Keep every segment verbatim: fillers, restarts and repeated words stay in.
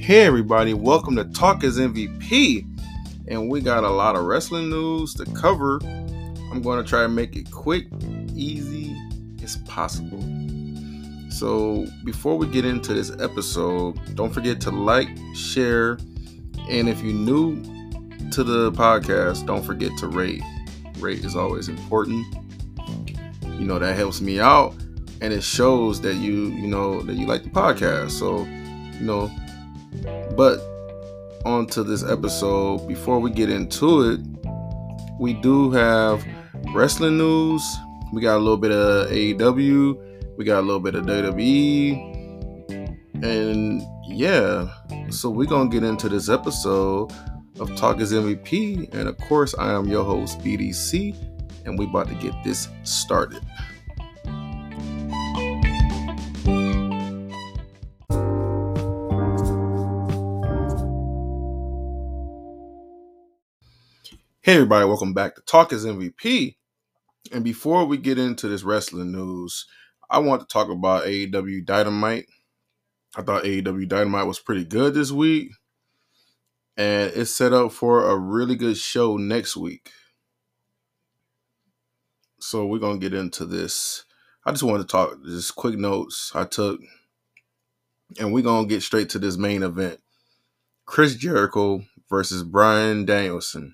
Hey everybody, welcome to Talk is M V P, and we got a lot of wrestling news to cover. I'm going to try to make it quick, easy as possible. So before we get into this episode, don't forget to like, share, and if you're new to the podcast, don't forget to rate. Rate is always important. You know, that helps me out, and it shows that you, you know, that you like the podcast. So, you know, but on to this episode. Before we get into it, we do have wrestling news. We got a little bit of A E W. We got a little bit of W W E. And yeah, so we're going to get into this episode of Talk is M V P. And of course, I am your host, B D C. And we about to get this started. Hey everybody, welcome back to Talk is M V P. And before we get into this wrestling news, I want to talk about A E W Dynamite. I thought A E W Dynamite was pretty good this week, and it's set up for a really good show next week. So we're going to get into this. I just wanted to talk, just quick notes I took, and we're going to get straight to this main event. Chris Jericho versus Bryan Danielson.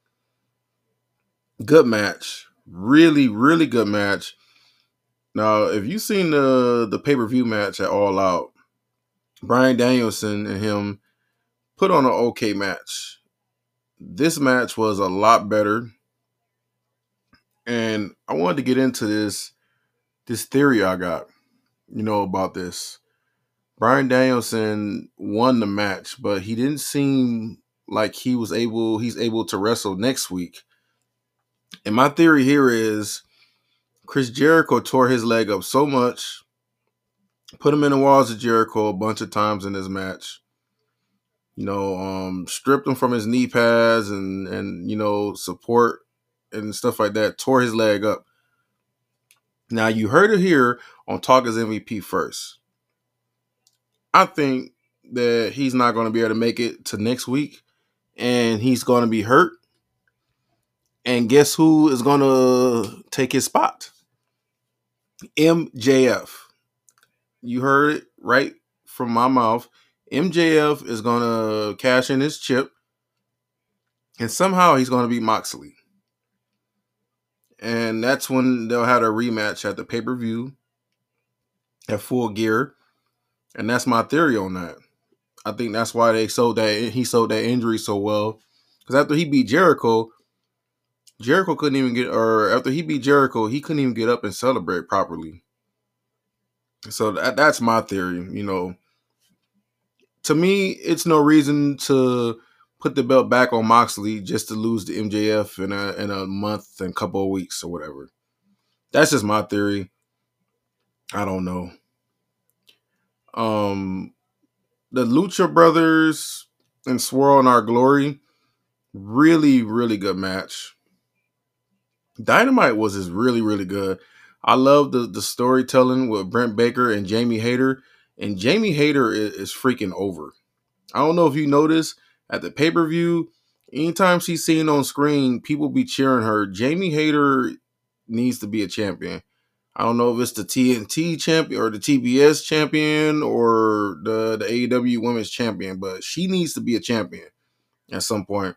Good match. Really, really good match. Now, if you've seen the, the pay-per-view match at All Out, Bryan Danielson and him put on an okay match. This match was a lot better. And I wanted to get into this, this theory I got, you know, about this. Bryan Danielson won the match, but he didn't seem like he was able, he's able to wrestle next week. And my theory here is Chris Jericho tore his leg up so much, put him in the walls of Jericho a bunch of times in this match. You know, um, stripped him from his knee pads and, and, you know, support and stuff like that, tore his leg up. Now, you heard it here on Talk is M V P first. I think that he's not going to be able to make it to next week, and he's going to be hurt. And guess who is going to take his spot? M J F. You heard it right from my mouth. M J F is going to cash in his chip, and somehow he's going to beat Moxley. And that's when they'll have a rematch at the pay-per-view at Full Gear. And that's my theory on that. I think that's why they sold that he sold that injury so well. Because after he beat Jericho, Jericho couldn't even get, or after he beat Jericho, he couldn't even get up and celebrate properly. So that, that's my theory. You know, to me, it's no reason to put the belt back on Moxley just to lose to M J F in a in a month and couple of weeks or whatever. That's just my theory. I don't know. Um, the Lucha Brothers and Swirl in Our Glory, really, really good match. Dynamite was just really, really good. I love the, the storytelling with Brent Baker and Jamie Hayter. And Jamie Hayter is, is freaking over. I don't know if you noticed at the pay-per-view, anytime she's seen on screen, people be cheering her. Jamie Hayter needs to be a champion. I don't know if it's the T N T champion or the T B S champion or the, the A E W women's champion, but she needs to be a champion at some point.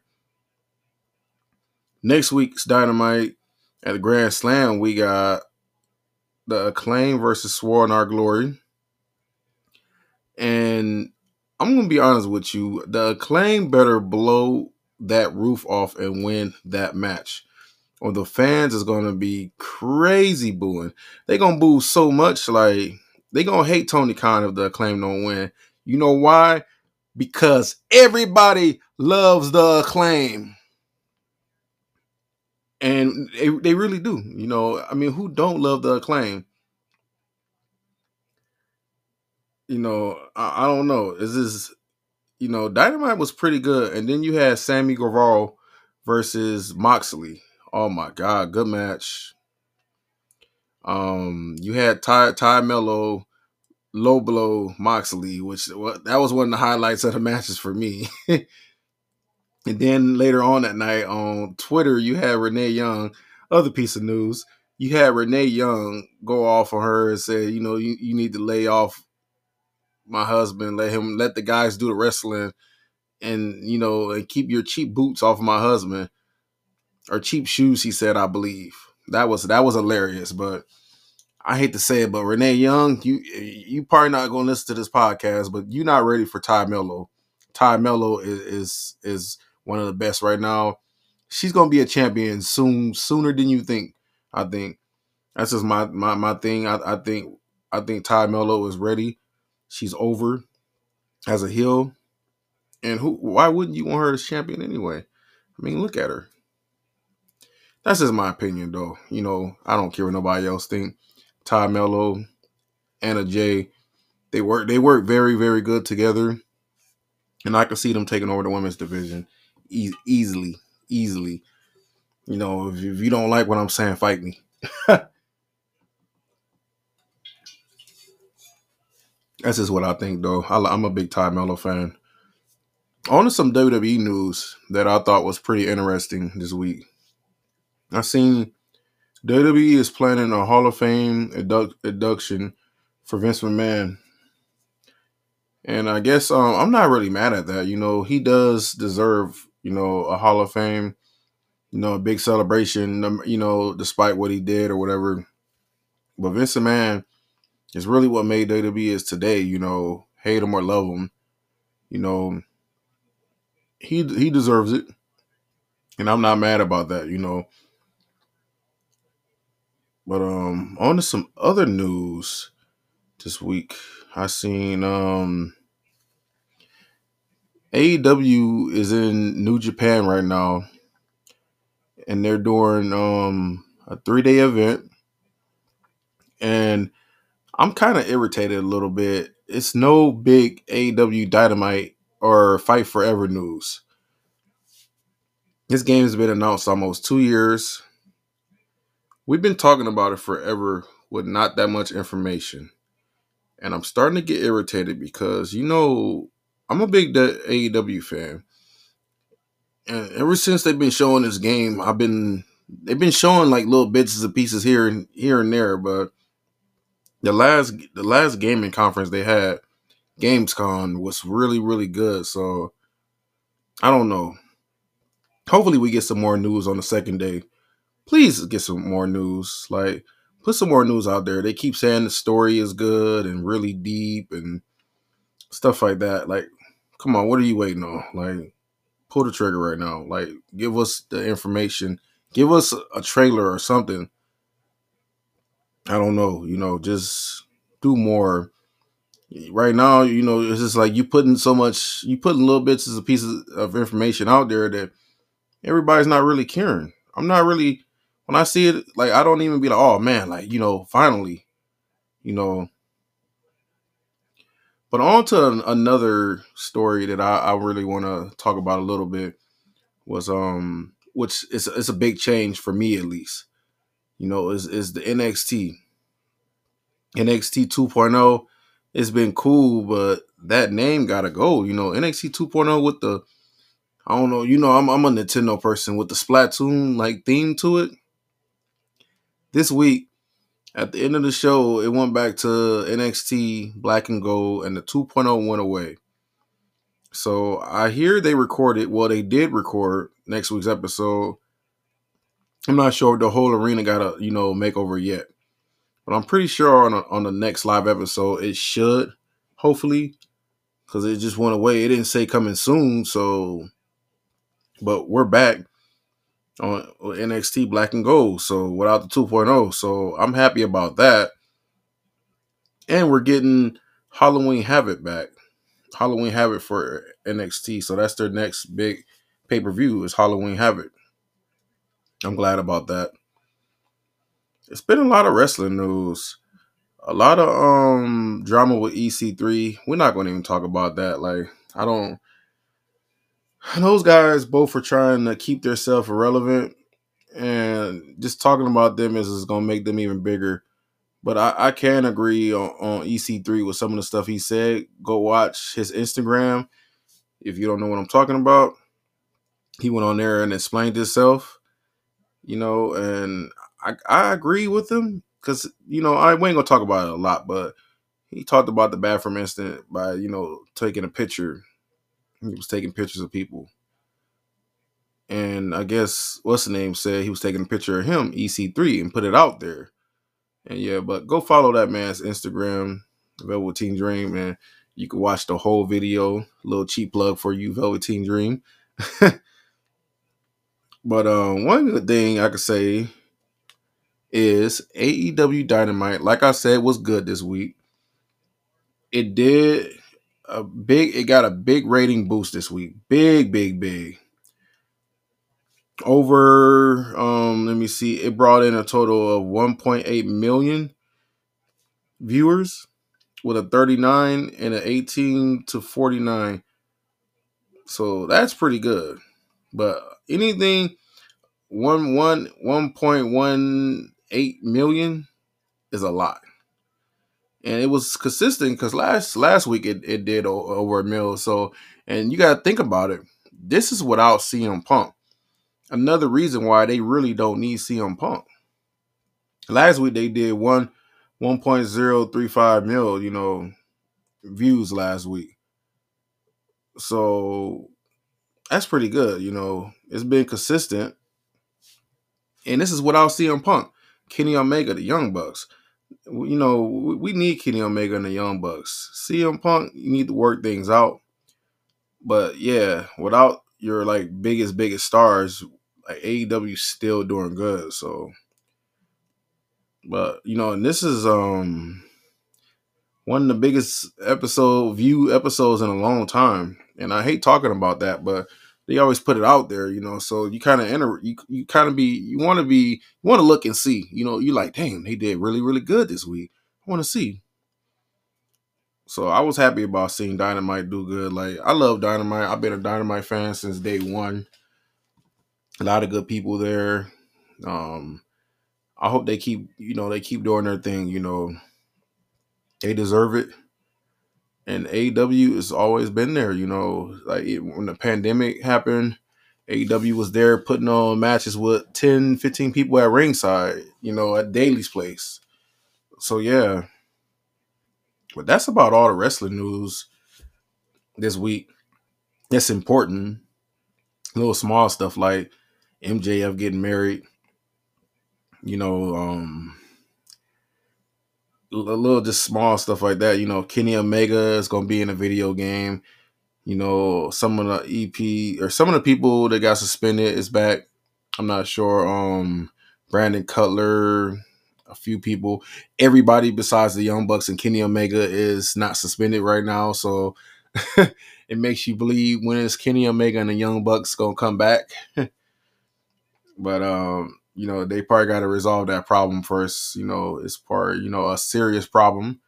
Next week's Dynamite at the Grand Slam, we got the Acclaim versus Swirl in Our Glory. And I'm going to be honest with you. The Acclaim better blow that roof off and win that match, or the fans is going to be crazy booing. They're going to boo so much, like, they're going to hate Tony Khan if the Acclaim don't win. You know why? Because everybody loves the Acclaim. And they, they really do. You know, I mean, who don't love the Acclaim? You know, I, I don't know. Is this, you know, Dynamite was pretty good. And then you had Sammy Guevara versus Moxley. Oh my God, good match. Um, you had Ty Ty Mello low blow Moxley, which well, that was one of the highlights of the matches for me. And then later on that night on Twitter, you had Renee Young, other piece of news. You had Renee Young go off on her and say, you know, you, you need to lay off my husband, let him let the guys do the wrestling, and you know, and keep your cheap boots off of my husband, or cheap shoes. He said, I believe that was that was hilarious. But I hate to say it, but Renee Young, you you probably not going to listen to this podcast, but you're not ready for Ty Mello. Ty Mello is is is one of the best right now. She's going to be a champion soon, sooner than you think. I think that's just my my my thing. I, I think I think Ty Mello is ready. She's over as a heel, and who? Why wouldn't you want her as champion anyway? I mean, look at her. That's just my opinion, though. You know, I don't care what nobody else think. Ty Mello, Anna Jay, they work. They work very, very good together, and I can see them taking over the women's division e- easily, easily. You know, if, if you don't like what I'm saying, fight me. That's just what I think, though. I, I'm a big Ty Mello fan. On to some W W E news that I thought was pretty interesting this week. I seen W W E is planning a Hall of Fame induct, induction for Vince McMahon. And I guess um, I'm not really mad at that. You know, he does deserve, you know, a Hall of Fame, you know, a big celebration, um, you know, despite what he did or whatever. But Vince McMahon is really what made W W E is today, you know, hate him or love him. You know, he he deserves it. And I'm not mad about that, you know. But um on to some other news this week. I seen um A E W is in New Japan right now, and they're doing um a three day event, and I'm kind of irritated a little bit. It's no big A E W Dynamite or Fight Forever news. This game has been announced almost two years. We've been talking about it forever with not that much information. And I'm starting to get irritated because, you know, I'm a big A E W fan. And ever since they've been showing this game, I've been they've been showing like little bits and pieces here and here and there, but the last the last gaming conference they had, Gamescom, was really, really good. So I don't know. Hopefully we get some more news on the second day. Please get some more news. Like, put some more news out there. They keep saying the story is good and really deep and stuff like that. Like, come on, what are you waiting on? Like, pull the trigger right now. Like, give us the information. Give us a trailer or something. I don't know. You know, just do more. Right now, you know, it's just like you putting so much, you putting little bits of pieces of information out there that everybody's not really caring. I'm not really, when I see it, like, I don't even be like, oh man, like, you know, finally, you know. But on to an, another story that I, I really want to talk about a little bit was, um, which is it's a big change for me at least, you know, is, is the N X T. N X T 2.0. It's been cool, but that name gotta go. You know, N X T 2.0 with the, I don't know, you know, I'm I'm a Nintendo person with the Splatoon like theme to it. This week, at the end of the show, it went back to N X T Black and Gold, and the 2.0 went away. So I hear they recorded, well, they did record next week's episode. I'm not sure if the whole arena got a, you know, makeover yet. But I'm pretty sure on a, on the next live episode, it should, hopefully, because it just went away. It didn't say coming soon, so, but we're back on N X T Black and Gold, so without the 2.0. So I'm happy about that. And we're getting Halloween Havoc back. Halloween Havoc for N X T. So that's their next big pay-per-view is Halloween Havoc. I'm glad about that. It's been a lot of wrestling news. A lot of um drama with E C three. We're not going to even talk about that. Like, I don't. Those guys both are trying to keep themselves irrelevant, and just talking about them is, is going to make them even bigger. But I, I can agree on, on E C three with some of the stuff he said. Go watch his Instagram if you don't know what I'm talking about. He went on there and explained himself, you know, and I, I agree with him because, you know, I we ain't gonna talk about it a lot, but he talked about the bathroom incident by, you know, taking a picture. He was taking pictures of people. And I guess what's the name said he was taking a picture of him, E C three, and put it out there. And yeah, but go follow that man's Instagram, Velveteen Dream, and you can watch the whole video. A little cheap plug for you, Velveteen Dream. But um, one good thing I could say is A E W Dynamite, like I said, was good this week. It did a big, it got a big rating boost this week. Big, big, big. Over, um, let me see, it brought in a total of one point eight million viewers with a thirty-nine and an eighteen to forty-nine. So that's pretty good. But anything one one one point one eight million is a lot. And it was consistent because last last week it, it did o- over a mil. So, and you got to think about it. This is without C M Punk. Another reason why they really don't need C M Punk. Last week they did one one point zero three five mil, you know, views last week. So that's pretty good, you know. It's been consistent. And this is without C M Punk. Kenny Omega, the Young Bucks. You know, we need Kenny Omega and the Young Bucks. C M Punk, you need to work things out. But yeah, without your like biggest, biggest stars, like A E W still doing good. So, but you know, and this is um one of the biggest episode view episodes in a long time. And I hate talking about that, but they always put it out there, you know. So you kind of enter, you you kind of be, you want to be, you want to look and see, you know. You like, damn, they did really, really good this week. I want to see. So I was happy about seeing Dynamite do good. Like I love Dynamite. I've been a Dynamite fan since day one. A lot of good people there. Um, I hope they keep, you know, they keep doing their thing. You know, they deserve it. And A E W has always been there. You know, like it, when the pandemic happened, A E W was there putting on matches with ten, fifteen people at ringside. You know, at Daly's place. So yeah, but that's about all the wrestling news this week. That's important. Little small stuff like M J F getting married. You know, um, a little just small stuff like that. You know, Kenny Omega is gonna be in a video game. You know, some of the E P or some of the people that got suspended is back. I'm not sure. Um, Brandon Cutler, a few people, everybody besides the Young Bucks and Kenny Omega is not suspended right now. So it makes you believe when is Kenny Omega and the Young Bucks gonna come back. But um, you know, they probably got to resolve that problem first. You know, it's part, you know, a serious problem.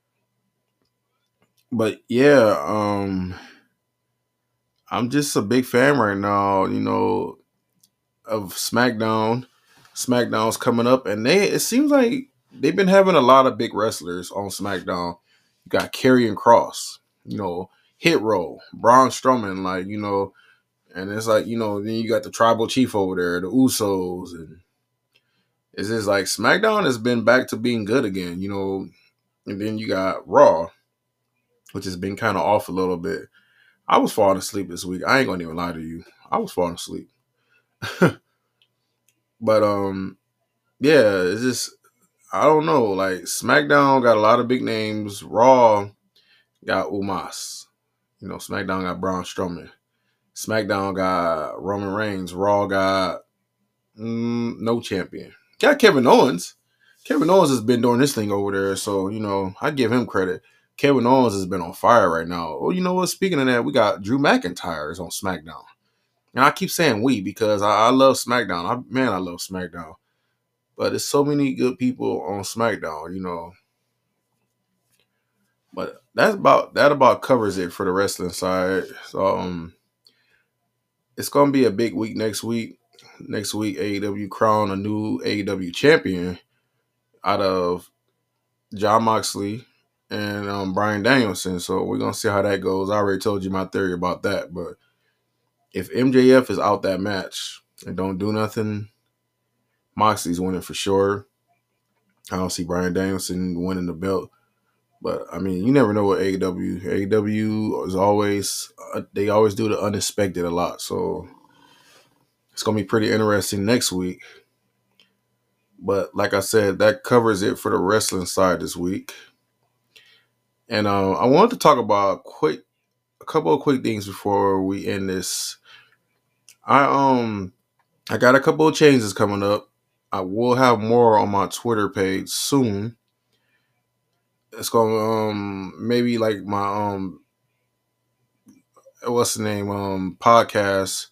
But yeah, um, I'm just a big fan right now. You know, of SmackDown. SmackDown's coming up, and they it seems like they've been having a lot of big wrestlers on SmackDown. You got Karrion Kross, you know, Hit Row, Braun Strowman, like you know, and it's like you know, then you got the Tribal Chief over there, the Usos, and it's just like SmackDown has been back to being good again, you know. And then you got Raw, which has been kind of off a little bit. I was falling asleep this week. I ain't gonna even lie to you. I was falling asleep. But um, yeah, it's just I don't know. Like SmackDown got a lot of big names. Raw got Umas. You know, SmackDown got Braun Strowman. SmackDown got Roman Reigns. Raw got mm, no champion. Got Kevin Owens. Kevin Owens has been doing this thing over there, so you know I give him credit. Kevin Owens has been on fire right now. Oh, you know what? Speaking of that, we got Drew McIntyre is on SmackDown, and I keep saying we because I, I love SmackDown. I, man, I love SmackDown, but there's so many good people on SmackDown, you know. But that's about that about covers it for the wrestling side. So um, it's gonna be a big week next week. Next week, A E W crown a new A E W champion out of John Moxley and um, Bryan Danielson. So we're gonna see how that goes. I already told you my theory about that, but if M J F is out that match and don't do nothing, Moxley's winning for sure. I don't see Bryan Danielson winning the belt. But I mean, you never know what A E W. A E W is always uh, they always do the unexpected a lot. So it's gonna be pretty interesting next week. But like I said, that covers it for the wrestling side this week. And uh, I wanted to talk about quick, a couple of quick things before we end this. I um I got a couple of changes coming up. I will have more on my Twitter page soon. It's gonna um maybe like my um what's the name um podcast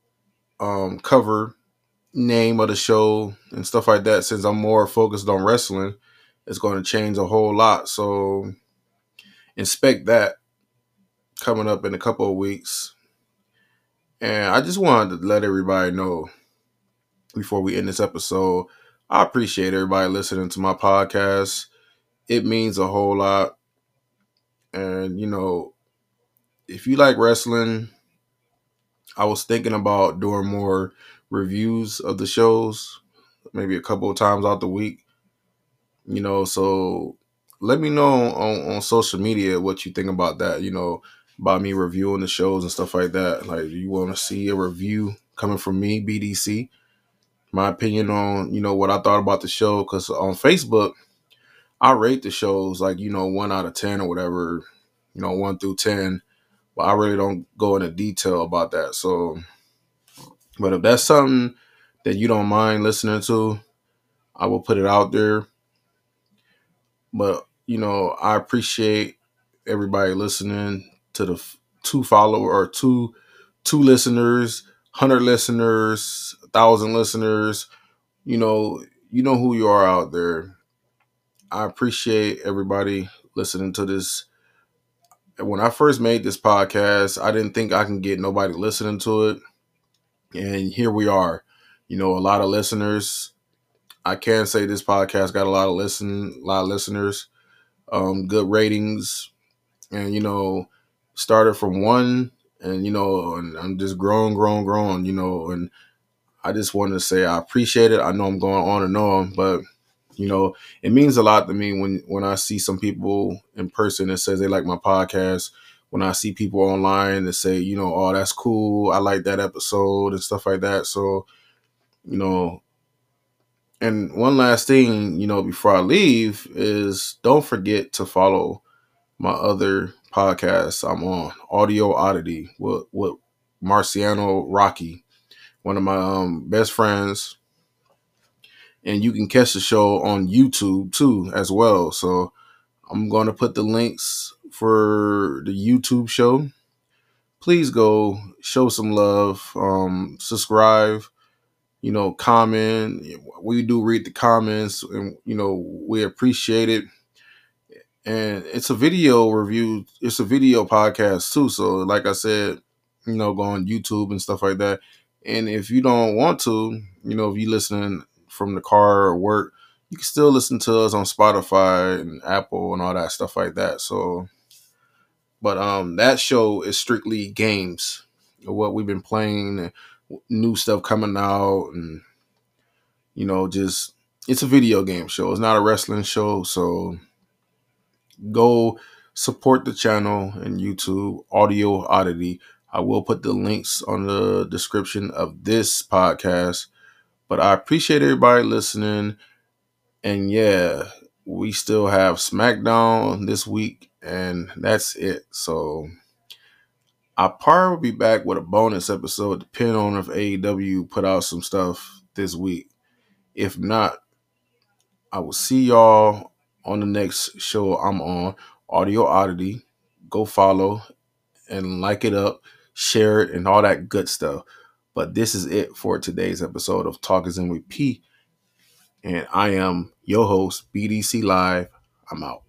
um cover name of the show and stuff like that. Since I'm more focused on wrestling, it's going to change a whole lot. So inspect that coming up in a couple of weeks. And I just wanted to let everybody know before we end this episode, I appreciate everybody listening to my podcast. It means a whole lot. And, you know, if you like wrestling, I was thinking about doing more reviews of the shows, maybe a couple of times out the week. You know, so let me know on, on social media what you think about that, you know, about me reviewing the shows and stuff like that. Like, do you want to see a review coming from me, B D C? My opinion on, you know, what I thought about the show. Because on Facebook, I rate the shows like, you know, one out of ten or whatever, you know, one through ten. But I really don't go into detail about that. So, but if that's something that you don't mind listening to, I will put it out there. But, you know, I appreciate everybody listening to the f- two follower or two two listeners, hundred listeners, a thousand listeners. You know, you know who you are out there. I appreciate everybody listening to this. When I first made this podcast, I didn't think I can get nobody listening to it. And here we are. You know, a lot of listeners. I can say this podcast got a lot of listen, a lot of listeners, um, good ratings, and you know, started from one, and you know, and I'm just growing, growing, growing. You know, and I just wanted to say I appreciate it. I know I'm going on and on, but you know, it means a lot to me when when I see some people in person that says they like my podcast. When I see people online that say, you know, oh, that's cool. I like that episode and stuff like that. So, you know, and one last thing, you know, before I leave is don't forget to follow my other podcasts I'm on, Audio Oddity with, with Marciano Rocky, one of my um, best friends. And you can catch the show on YouTube too as well. So I'm going to put the links for the YouTube show. Please go show some love, um, subscribe, you know, comment. We do read the comments and, you know, we appreciate it. And it's a video review. It's a video podcast too. So like I said, you know, go on YouTube and stuff like that. And if you don't want to, you know, if you listening from the car or work, you can still listen to us on Spotify and Apple and all that stuff like that. So, but um, that show is strictly games, what we've been playing, and new stuff coming out, and you know, just it's a video game show. It's not a wrestling show. So go support the channel and YouTube, Audio Oddity. I will put the links on the description of this podcast. But I appreciate everybody listening. And yeah, we still have SmackDown this week, and that's it. So I probably will be back with a bonus episode, depending on if A E W put out some stuff this week. If not, I will see y'all on the next show I'm on, Audio Oddity. Go follow and like it up, share it, and all that good stuff. But this is it for today's episode of Talkers in with P. And I am your host, B D C Live. I'm out.